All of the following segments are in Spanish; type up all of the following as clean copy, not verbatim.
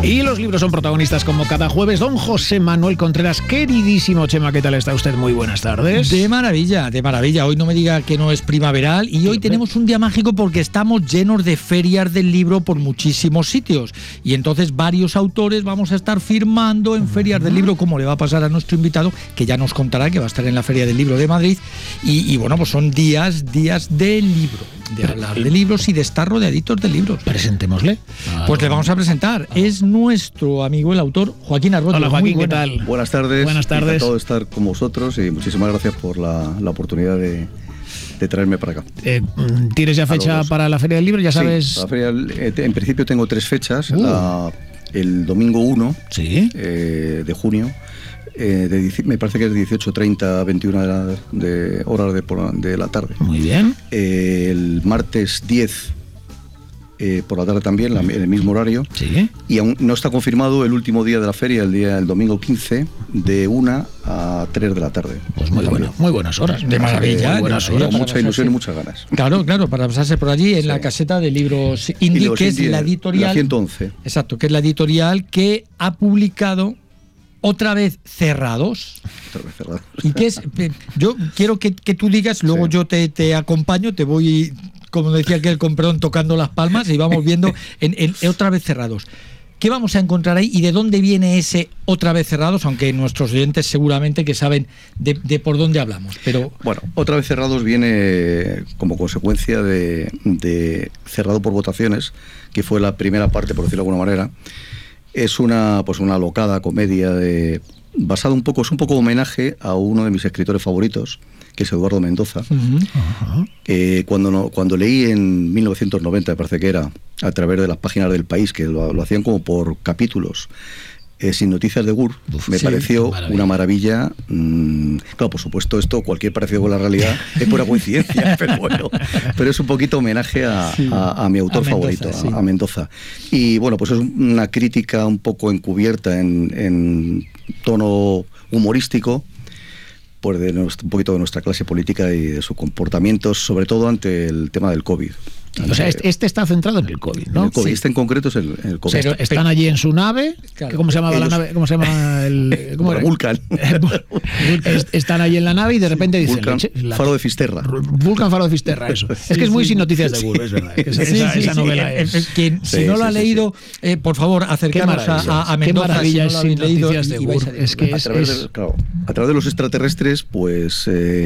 Y los libros son protagonistas como cada jueves. Don José Manuel Contreras, queridísimo Chema, ¿qué tal está usted? Muy buenas tardes. De maravilla, de maravilla. Hoy no me diga que no es primaveral y hoy tenemos un día mágico porque estamos llenos de ferias del libro por muchísimos sitios. Y entonces varios autores vamos a estar firmando en ferias del libro, como le va a pasar a nuestro invitado, que ya nos contará que va a estar en la Feria del Libro de Madrid. Y bueno, pues son días de libro, de hablar de libros y de estar rodeaditos de libros. Presentémosle. Pues le vamos a presentar. Es nuestro amigo el autor Joaquín Arroyo. Hola Joaquín, ¿qué tal? Buenas tardes. Buenas tardes. Encantado de estar con vosotros y muchísimas gracias por la oportunidad de traerme para acá. ¿Tienes ya fecha para la Feria del Libro? Ya sabes. Sí, la feria, en principio tengo 3 fechas. El domingo 1 de junio, me parece que es 18:30 a 21 de horas de la tarde. Muy bien. El martes 10 por la tarde también, en el mismo horario. Sí. Y aún no está confirmado el último día de la feria, el domingo 15, de 1 a 3 de la tarde. Pues muy buenas horas. De maravilla. Muy buenas horas. Mucha ilusión y muchas ganas. Claro, para pasarse por allí en la caseta de libros Indie, que es la editorial. La 111. Exacto, que es la editorial que ha publicado Otra vez Cerrados. Y que es, yo quiero que tú digas, luego yo te acompaño, te voy, como decía aquel, con perdón, tocando las palmas y vamos viendo en Otra vez Cerrados. ¿Qué vamos a encontrar ahí y de dónde viene ese Otra vez Cerrados? Aunque nuestros oyentes seguramente que saben de por dónde hablamos. Pero bueno, Otra vez Cerrados viene como consecuencia de Cerrado por votaciones, que fue la primera parte, por decirlo de alguna manera. Es una alocada comedia basada un poco homenaje a uno de mis escritores favoritos, que es Eduardo Mendoza. Cuando leí en 1990, me parece que era, a través de las páginas del País, que lo hacían como por capítulos, Sin noticias de Gur, me pareció una maravilla. Claro, por supuesto, cualquier parecido con la realidad es pura coincidencia, pero bueno, pero es un poquito homenaje a mi autor favorito, a Mendoza. Y bueno, pues es una crítica un poco encubierta en tono humorístico, pues un poquito de nuestra clase política y de sus comportamientos, sobre todo ante el tema del COVID. O sea, este está centrado en el COVID, ¿no? El COVID. Este en concreto es el COVID. Pero están allí en su nave. Claro. ¿Cómo se llamaba la nave? ¿Cómo se llama ¿Cómo era? Vulcan. Están allí en la nave y de repente dicen... Vulcan, Faro de Fisterra. Vulcan, Faro de Fisterra, eso. Es que es muy Sin noticias de Gur, es verdad. Esa novela es... Si no lo ha leído, por favor, acercaros a Mendoza. Qué maravilla si no es Sin noticias de Gur. Es que a través de los extraterrestres, pues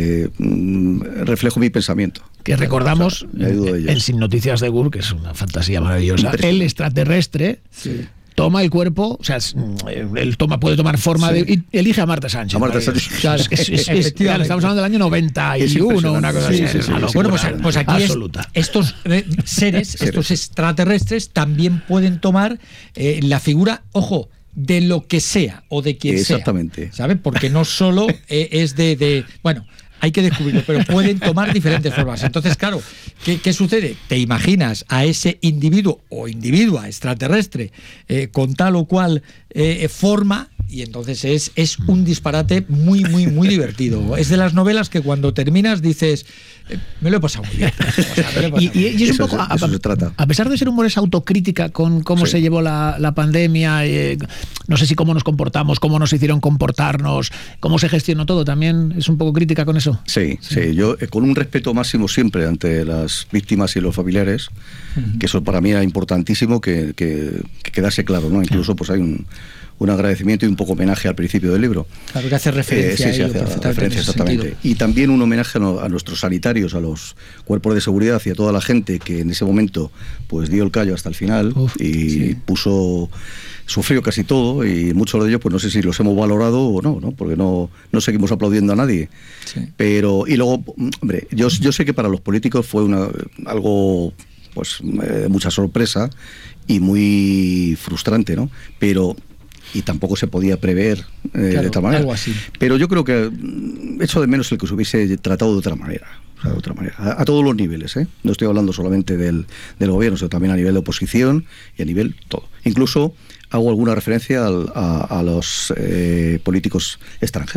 reflejo mi pensamiento. Que recordamos el Sin noticias de Gur, que es una fantasía maravillosa. El extraterrestre toma el cuerpo, o sea, él puede tomar forma y elige a Marta Sánchez. A Marta Sánchez. O sea, estamos hablando del año 91, una cosa así. Bueno, pues aquí estos seres, estos extraterrestres, también pueden tomar la figura, ojo, de lo que sea o de quien sea. Exactamente. ¿Sabes? Porque no solo es bueno, hay que descubrirlo, pero pueden tomar diferentes formas. Entonces, claro, ¿qué sucede? Te imaginas a ese individuo o individua extraterrestre con tal o cual forma, y entonces es un disparate muy, muy, muy divertido. Es de las novelas que cuando terminas dices, me lo he pasado muy bien. Y es un poco, eso se trata. A pesar de ser humor, es autocrítica con cómo se llevó la pandemia, no sé si cómo nos comportamos, cómo nos hicieron comportarnos, cómo se gestionó todo, también es un poco crítica con eso. Sí. Yo con un respeto máximo siempre ante las víctimas y los familiares, que eso para mí era importantísimo que quedase claro, ¿no? Incluso pues hay un agradecimiento y un poco homenaje al principio del libro. Claro, que hace referencia a ello, hace referencia exactamente. Y también un homenaje a nuestros sanitarios, a los cuerpos de seguridad y a toda la gente que en ese momento pues dio el callo hasta el final y sufrió casi todo, y muchos de ellos pues no sé si los hemos valorado o no, porque no seguimos aplaudiendo a nadie. Sí. Pero, y luego, hombre, yo sé que para los políticos fue algo pues de mucha sorpresa y muy frustrante, ¿no? Y tampoco se podía prever de otra manera. Algo así. Pero yo creo que echo de menos el que se hubiese tratado de otra manera. O sea, de otra manera. A todos los niveles, ¿eh? No estoy hablando solamente del gobierno, sino también a nivel de oposición y a nivel todo. Incluso hago alguna referencia a los políticos extranjeros.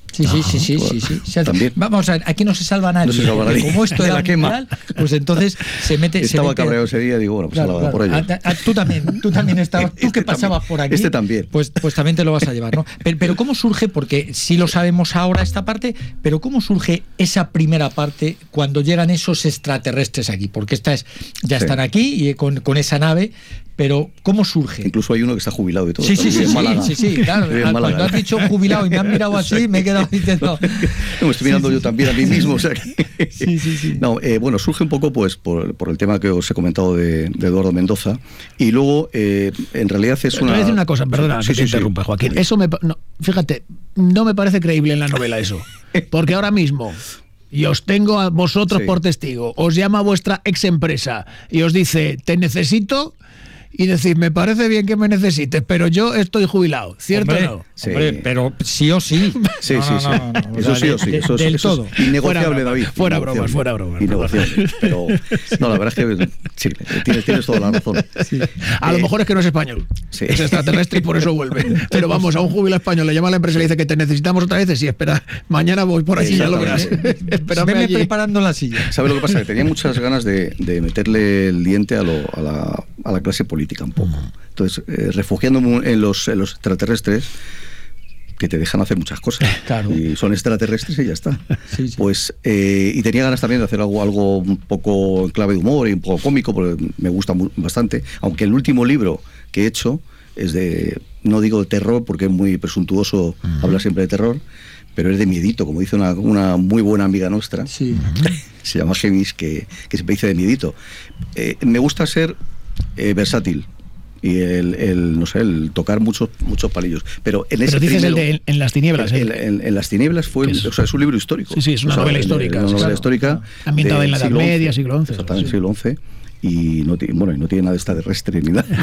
Sí. También. Vamos a ver, aquí no se salva nadie. No se salva nadie. Como esto era mundial, pues entonces se mete. Estaba cabreado ese día, digo, bueno, pues claro. Por ello. Tú también estabas. Tú que pasabas por aquí. Este también. Pues también te lo vas a llevar, ¿no? Pero ¿cómo surge? Porque sí lo sabemos ahora esta parte, pero ¿cómo surge esa primera parte cuando llegan esos extraterrestres aquí? Porque ya están aquí y con esa nave. Pero, ¿cómo surge? Incluso hay uno que está jubilado y todo. Sí, claro. Cuando has dicho jubilado y me han mirado así, me he quedado diciendo... No, me estoy mirando yo también a mí mismo. O sea que... Sí. No, bueno, surge un poco pues por el tema que os he comentado de Eduardo Mendoza. Y luego, en realidad es una... Te voy a decir una cosa, perdona que te interrumpa, Joaquín. Eso fíjate, no me parece creíble en la novela eso. Porque ahora mismo... Y os tengo a vosotros por testigo. Os llama vuestra ex empresa y os dice, te necesito... Y decir, me parece bien que me necesites, pero yo estoy jubilado, ¿cierto o no? Sí. Hombre, pero sí o sí. Sí. Eso sí o sí. Eso todo. Es innegociable, David. Fuera bromas. Innegociable. Pero, no, la verdad es que sí, tienes toda la razón. Sí. A lo mejor es que no es español. Sí. Es extraterrestre y por eso vuelve. Pero vamos, a un jubilado español le llama a la empresa y le dice que te necesitamos otra vez. Sí, espera, mañana voy por allí, ya lo verás. Espérame preparando la silla. ¿Sabes lo que pasa? Que tenía muchas ganas de meterle el diente a la clase política un poco. Entonces, refugiándome en los extraterrestres, que te dejan hacer muchas cosas. Claro. Y son extraterrestres y ya está. Sí. Pues, y tenía ganas también de hacer algo un poco en clave de humor y un poco cómico, porque me gusta bastante. Aunque el último libro que he hecho es no digo de terror, porque es muy presuntuoso hablar siempre de terror, pero es de miedito, como dice una muy buena amiga nuestra. Sí. Se llama Gemis, que siempre dice de miedito. Me gusta ser versátil y el tocar muchos palillos, pero ese dices primero, el de En las tinieblas. En las tinieblas es un libro histórico. Sí, es una novela histórica. Una novela histórica ambientada en la Edad Media, siglo XI. Exactamente, siglo XI. Y no tiene nada de extraterrestre ni nada,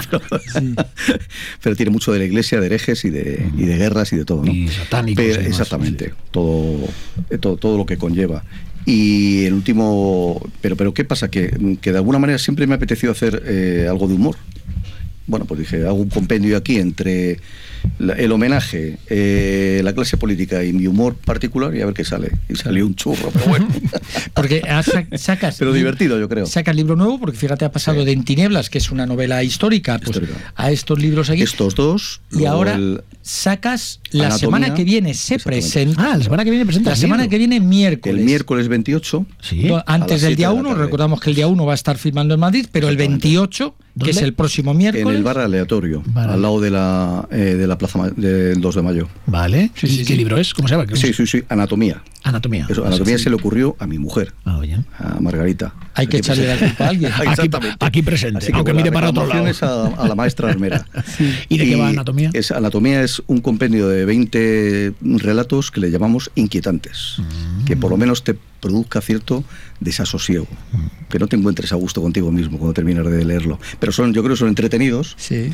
pero tiene mucho de la iglesia, de herejes y de guerras y de todo, ¿no? Y satánicos. Exactamente, todo lo que conlleva. Y el último, pero ¿qué pasa? Que de alguna manera siempre me ha apetecido hacer algo de humor. Bueno, pues dije, hago un compendio aquí entre el homenaje, la clase política y mi humor particular y a ver qué sale. Y salió un churro, pero bueno. Porque sacas... Pero divertido, yo creo. Sacas libro nuevo, porque fíjate, ha pasado de En tinieblas, que es una novela histórica, pues, a estos libros aquí. Estos dos. Y ahora sacas la semana que viene, se presenta. La semana que viene presenta. La semana que viene, miércoles. El miércoles 28. Sí. Antes del día 1, recordamos que el día 1 va a estar filmando en Madrid, pero el 28, que es el próximo miércoles. En el bar aleatorio, al lado de la plaza del 2 de mayo. Vale. ¿Y qué libro es? ¿Cómo se llama? Sí, Anatomía. Anatomía. Anatomía se le ocurrió a mi mujer, a Margarita. Hay que echarle la culpa a alguien. Aquí presente, aunque mire para otro lado. A la maestra Almera. ¿Y de qué va Anatomía? Anatomía es un compendio de 20 relatos que le llamamos inquietantes, que por lo menos te produzca cierto desasosiego, que no te encuentres a gusto contigo mismo cuando terminas de leerlo. Pero yo creo que son entretenidos. Sí.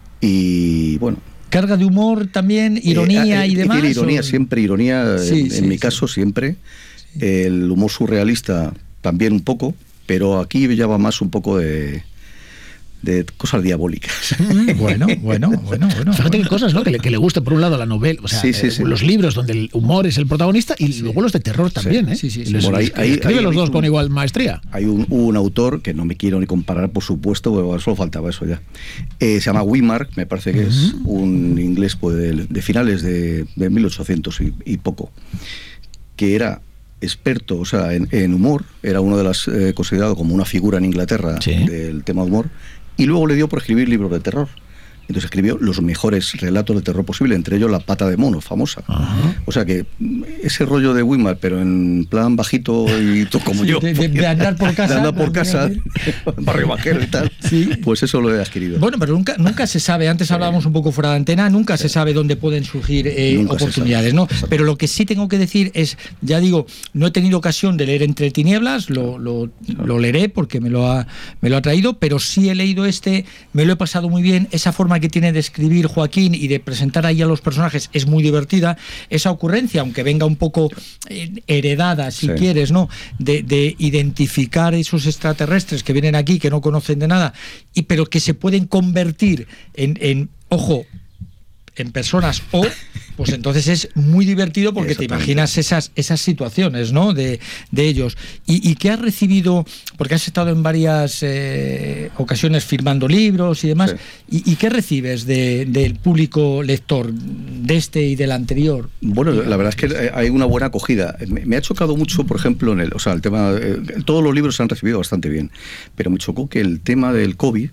Y bueno. ¿Carga de humor también, ironía y demás? Tiene ironía, siempre ironía, en mi caso siempre. Sí. El humor surrealista también un poco, pero aquí ya va más un poco de cosas diabólicas. Bueno. Fíjate qué cosas, ¿no? Que le guste por un lado la novela, o sea, los libros donde el humor es el protagonista y luego los de terror también, Sí. Escribe los dos con igual maestría. Hay un autor que no me quiero ni comparar, por supuesto, pero solo faltaba eso ya. Se llama Wimart, me parece que es un inglés pues, de finales de 1800 y poco, que era experto, o sea, en humor, era uno de las considerado como una figura en Inglaterra del tema humor. Y luego le dio por escribir libros de terror. Entonces escribió los mejores relatos de terror posible, entre ellos La pata de mono, famosa. O sea que ese rollo de Wimart, pero en plan bajito y todo como yo. De andar por casa. De andar por casa, barrio vaquero y tal. Sí. Pues eso lo he adquirido. Bueno, pero nunca se sabe, antes hablábamos un poco fuera de antena, nunca se sabe dónde pueden surgir oportunidades, ¿no? Pero lo que sí tengo que decir es, ya digo, no he tenido ocasión de leer Entre tinieblas, lo leeré porque me lo ha traído, pero sí he leído me lo he pasado muy bien, esa forma que tiene de escribir Joaquín y de presentar ahí a los personajes es muy divertida, esa ocurrencia, aunque venga un poco heredada, si quieres, ¿no? De identificar esos extraterrestres que vienen aquí, que no conocen de nada, pero que se pueden convertir en ojo, en personas o pues entonces es muy divertido porque te imaginas esas situaciones, ¿no? de ellos. ¿Y qué has recibido? Porque has estado en varias ocasiones firmando libros y demás. Sí. ¿Y qué recibes del público lector de este y del anterior? Bueno, la verdad es que hay una buena acogida. Me ha chocado mucho, por ejemplo, el tema, todos los libros se han recibido bastante bien, pero me chocó que el tema del COVID,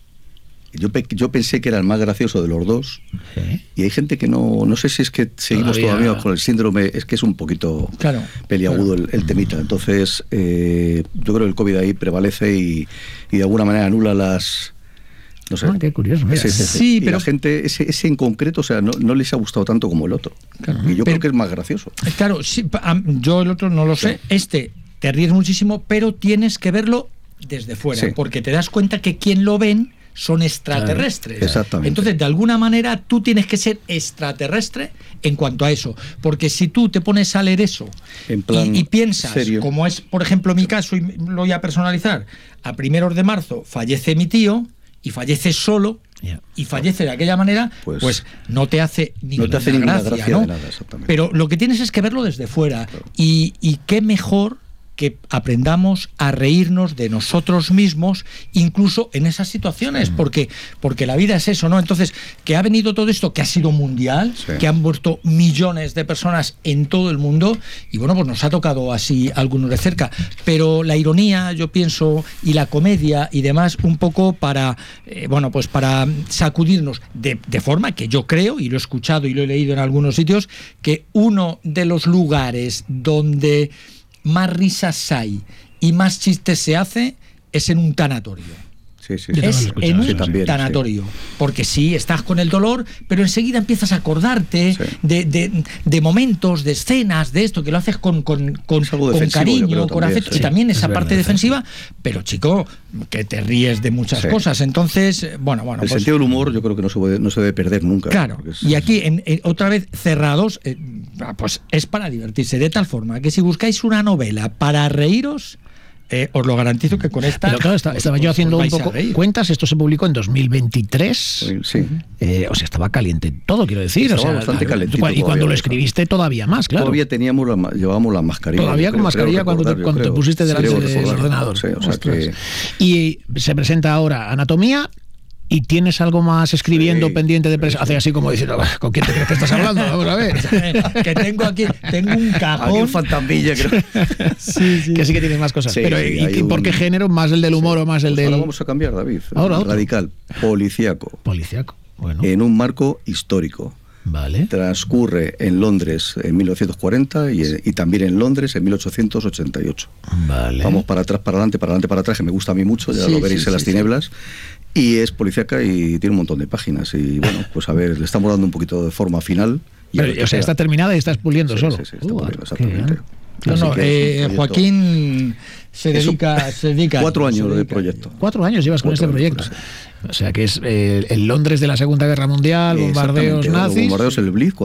yo pensé que era el más gracioso de los dos, y hay gente que no sé si es que seguimos todavía con el síndrome, es que es un poquito peliagudo el temita. Entonces, yo creo que el COVID ahí prevalece y de alguna manera anula las... No sé. Qué curioso. Sí, pero la gente, ese en concreto, o sea, no les ha gustado tanto como el otro. Claro, y yo creo que es más gracioso. Claro, sí, yo el otro no lo sé. Te ríes muchísimo, pero tienes que verlo desde fuera, porque te das cuenta que quien lo ven son extraterrestres. Exactamente. Entonces, de alguna manera, tú tienes que ser extraterrestre en cuanto a eso. Porque si tú te pones a leer eso en plan y piensas, serio, como es, por ejemplo, mi caso, y lo voy a personalizar, a 1 de marzo fallece mi tío, y fallece solo, y fallece de aquella manera, pues no te hace ninguna gracia, ¿no? De nada, pero lo que tienes es que verlo desde fuera. Claro. Y qué mejor que aprendamos a reírnos de nosotros mismos, incluso en esas situaciones, porque la vida es eso, ¿no? Entonces, que ha venido todo esto, que ha sido mundial, que han muerto millones de personas en todo el mundo, y bueno, pues nos ha tocado así algunos de cerca, pero la ironía, yo pienso, y la comedia y demás, un poco para, pues para sacudirnos, de forma que yo creo, y lo he escuchado y lo he leído en algunos sitios, que uno de los lugares donde más risas hay y más chistes se hace es en un tanatorio. Sí. Es en un tanatorio. Porque sí, estás con el dolor, pero enseguida empiezas a acordarte de momentos, de escenas, de esto, que lo haces con cariño, con afecto, y también esa parte defensiva, pero chico, que te ríes de muchas cosas. Entonces, el sentido del humor yo creo que no se debe perder nunca. Claro, y aquí, otra vez cerrados, pues es para divertirse, de tal forma que si buscáis una novela para reíros, os lo garantizo que con esta... Pero claro, estaba yo haciendo un poco cuentas, esto se publicó en 2023, o sea, estaba caliente todo, quiero decir. Estaba bastante calentito. Y cuando lo escribiste todavía más, claro. Todavía llevábamos la mascarilla. Todavía con mascarilla cuando te pusiste delante del ordenador. Y se presenta ahora Anatomía. ¿Y tienes algo más escribiendo pendiente de prensa? Hace así como diciendo, ¿con quién te crees que estás hablando? Vamos a ver. Que tengo un cajón. Aquí un fantasmilla, creo. Que sí que tienes más cosas. Pero ¿y por qué género? ¿Más el del humor o más el del...? Ahora vamos a cambiar, David. Ahora radical. Policíaco. Bueno. En un marco histórico. Vale. Transcurre en Londres en 1940 y también en Londres en 1888. Vale. Vamos para atrás, para adelante, para atrás, que me gusta a mí mucho, ya lo veréis en las tinieblas. Y es policíaca y tiene un montón de páginas. Y bueno, pues a ver, le estamos dando un poquito de forma final. Pero, o sea, está terminada y estás puliendo solo. Sí, está puliendo, exactamente. Joaquín se dedica 4 años de proyecto. 4 años llevas con este proyecto. O sea, que es el Londres de la Segunda Guerra Mundial, bombardeos nazis. Bombardeos, el Blitz,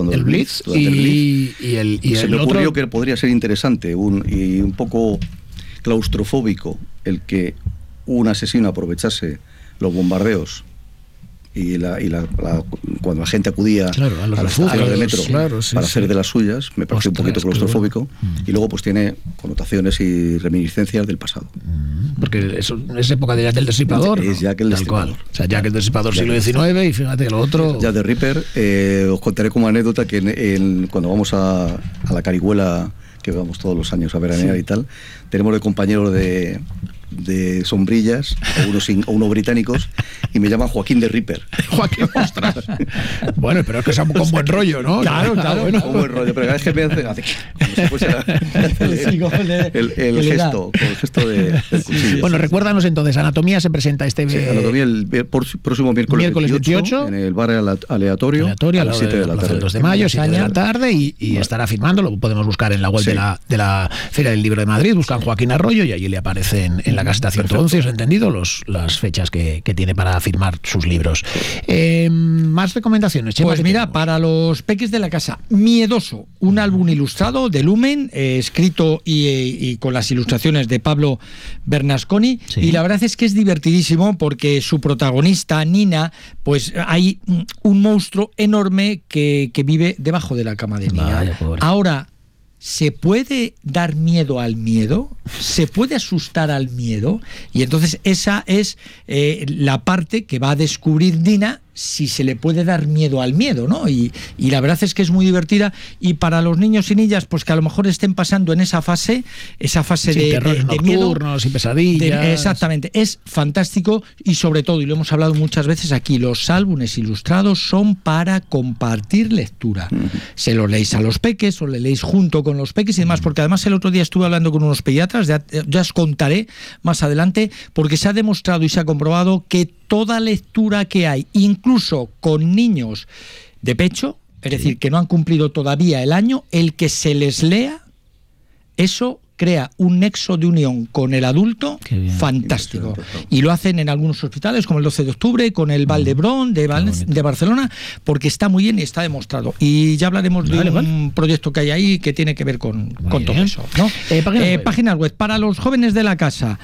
y se me ocurrió que podría ser interesante y un poco claustrofóbico el que un asesino aprovechase los bombardeos y cuando la gente acudía a los refugios de metro para hacer de las suyas, me parece un poquito claustrofóbico. Y luego pues tiene connotaciones y reminiscencias del pasado. Porque eso es época de Jack el Destripador. Es Jack el Destripador. O sea, Jack el Destripador siglo XIX, y fíjate lo otro. Jack the Ripper. Os contaré como anécdota que cuando vamos a la Carihuela, que vamos todos los años a veranear y tal, tenemos de compañeros de sombrillas, unos británicos, y me llaman Joaquín de Ripper. Joaquín, ostras. Bueno, pero es que es con buen rollo, ¿no? Claro. Bueno. Con buen rollo, pero cada vez que me hace como si el gesto del cuchillo. Bueno, recuérdanos entonces, Anatomía se presenta Anatomía el próximo miércoles 28 en el bar aleatorio a las 7 de la tarde. 2 de mayo, 7 de la tarde, y estará firmando. Lo podemos buscar en la web de la Feria del Libro de Madrid. Buscan Joaquín Arroyo y allí le aparecen en la caseta 111, ¿os he entendido? Las fechas que tiene para firmar sus libros. Más recomendaciones, Chema. Pues mira, para los peques de la casa, Miedoso, un álbum ilustrado de Lumen, escrito y con las ilustraciones de Pablo Bernasconi, sí. Y la verdad es que es divertidísimo porque su protagonista, Nina, pues hay un monstruo enorme que vive debajo de la cama de Nina. Vaya, pobre. Ahora, ¿se puede dar miedo al miedo? ¿Se puede asustar al miedo? Y entonces esa es la parte que va a descubrir Nina, si se le puede dar miedo al miedo, ¿no? Y la verdad es que es muy divertida, y para los niños y niñas, pues que a lo mejor estén pasando en esa fase sí, de terrores nocturnos y pesadillas. Exactamente, es fantástico, y sobre todo, y lo hemos hablado muchas veces aquí, los álbumes ilustrados son para compartir lectura. Se los leéis a los peques, o le leéis junto con los peques y demás, porque además el otro día estuve hablando con unos pediatras, ya os contaré más adelante, porque se ha demostrado y se ha comprobado que toda lectura que hay, incluso con niños de pecho, es decir, que no han cumplido todavía el año, el que se les lea, eso crea un nexo de unión con el adulto fantástico. Y lo hacen en algunos hospitales, como el 12 de octubre, con el Vall d'Hebron de Barcelona, porque está muy bien y está demostrado. Y ya hablaremos de un proyecto que hay ahí que tiene que ver con todo eso, ¿no? Páginas web. Para los jóvenes de la casa,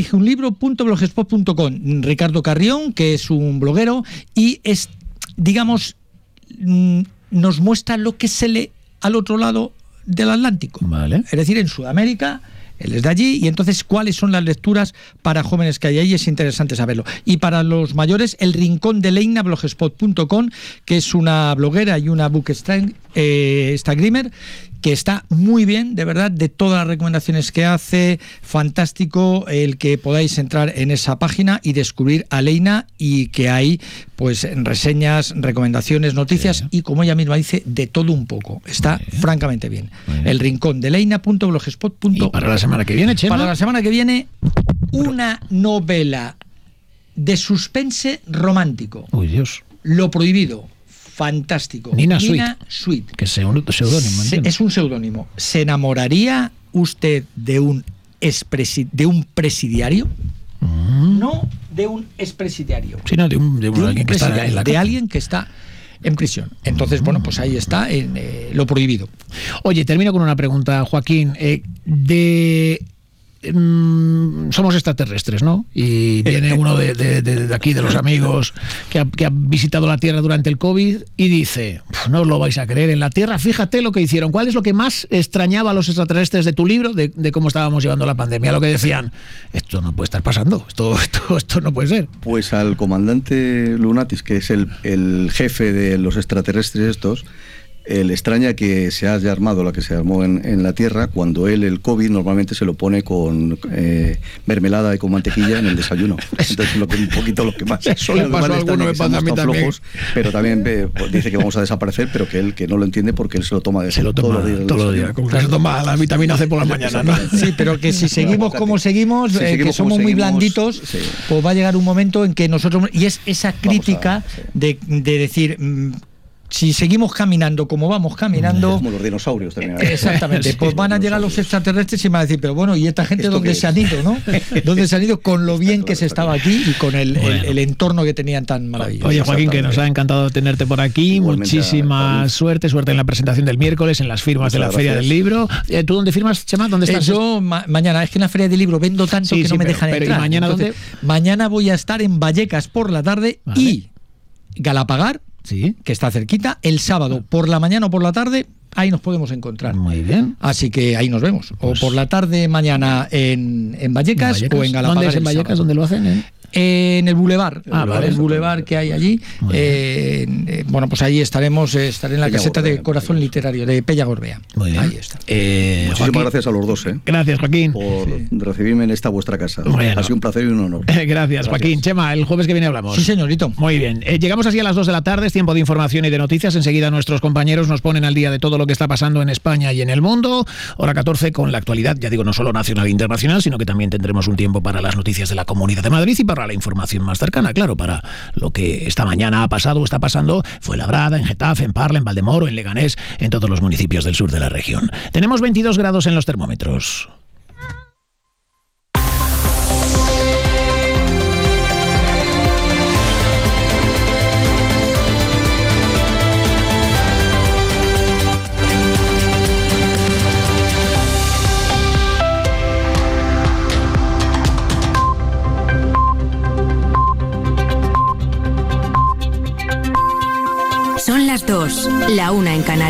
eligeunlibro.blogspot.com. Ricardo Carrión, que es un bloguero, y es, digamos, nos muestra lo que se lee al otro lado del Atlántico, es decir, en Sudamérica. Él es de allí, y entonces cuáles son las lecturas para jóvenes que hay ahí, es interesante saberlo. Y para los mayores, El Rincón de Leina, blogspot.com, que es una bloguera y una bookstagrammer, que está muy bien, de verdad, de todas las recomendaciones que hace, fantástico el que podáis entrar en esa página y descubrir a Leina, y que hay pues reseñas, recomendaciones, noticias, y como ella misma dice, de todo un poco. Está francamente bien. El Rincón de Leina.blogspot.com. ¿Y para la semana que viene, Chema? Para la semana que viene, una novela de suspense romántico. Uy, Dios. Lo prohibido. Fantástico. Nina Sweet. Que es un seudónimo. Es un seudónimo. ¿Se enamoraría usted de un presidiario? No de un expresidiario. Sino de alguien que está en la cárcel. De alguien que está en prisión. Entonces, bueno, pues ahí está lo prohibido. Oye, termino con una pregunta, Joaquín. Somos extraterrestres, ¿no? Y viene uno de aquí, de los amigos, que ha visitado la Tierra durante el COVID, y dice: no os lo vais a creer, en la Tierra, fíjate lo que hicieron. ¿Cuál es lo que más extrañaba a los extraterrestres de tu libro, de cómo estábamos llevando la pandemia? Lo que decían: esto no puede estar pasando, esto no puede ser. Pues al comandante Lunatis, que es el jefe de los extraterrestres estos, le extraña que se haya armado la que se armó en la Tierra, cuando él el COVID normalmente se lo pone con mermelada y con mantequilla en el desayuno. Entonces un poquito lo que más. Eso le pasó a alguno, me pasa a mí también. Flojos, pero también dice que vamos a desaparecer, pero que él que no lo entiende porque él se lo toma todos los días. Como que se toma la vitamina C por la mañana, ¿no? Sí, pero que si seguimos como seguimos, que somos muy blanditos, pues va a llegar un momento en que nosotros... Y es esa crítica de decir... si seguimos caminando como vamos caminando... Como los dinosaurios también. Exactamente, pues van a llegar los extraterrestres y van a decir, pero bueno, ¿y esta gente dónde se han ido, no? ¿Dónde se han ido con lo bien que se estaba aquí y con el entorno que tenían tan maravilloso? Oye, Joaquín, que nos ha encantado tenerte por aquí. Igualmente, muchísima suerte en la presentación del miércoles, en las firmas de la Feria del Libro. ¿Tú dónde firmas, Chema? ¿Dónde estás? Yo mañana, es que en la Feria del Libro vendo tanto que no me dejan entrar. ¿Y mañana dónde? Mañana voy a estar en Vallecas por la tarde y Galapagar, que está cerquita, el sábado por la mañana o por la tarde, ahí nos podemos encontrar. Muy bien. Así que ahí nos vemos. O por la tarde mañana en Vallecas o en Galapagar. ¿Dónde es en Vallecas? ¿Dónde lo hacen? En el Boulevard, vale, el Boulevard que hay allí. Bueno, pues ahí estaré en la caseta de Corazón Literario de Pella Gorbea. Muy bien. Ahí está. Muchísimas gracias a los dos. Gracias, Joaquín. Por recibirme en esta vuestra casa. Bueno. Ha sido un placer y un honor. Gracias, Joaquín. Chema, el jueves que viene hablamos. Sí, señorito. Muy bien. Llegamos así a las 2 de la tarde, es tiempo de información y de noticias. Enseguida nuestros compañeros nos ponen al día de todo lo que está pasando en España y en el mundo. Hora 14 con la actualidad, ya digo, no solo nacional e internacional, sino que también tendremos un tiempo para las noticias de la Comunidad de Madrid y para la información más cercana, claro, para lo que esta mañana ha pasado o está pasando. Fue Labrada, en Getafe, en Parla, en Valdemoro, en Leganés, en todos los municipios del sur de la región. Tenemos 22 grados en los termómetros. La una en Canarias.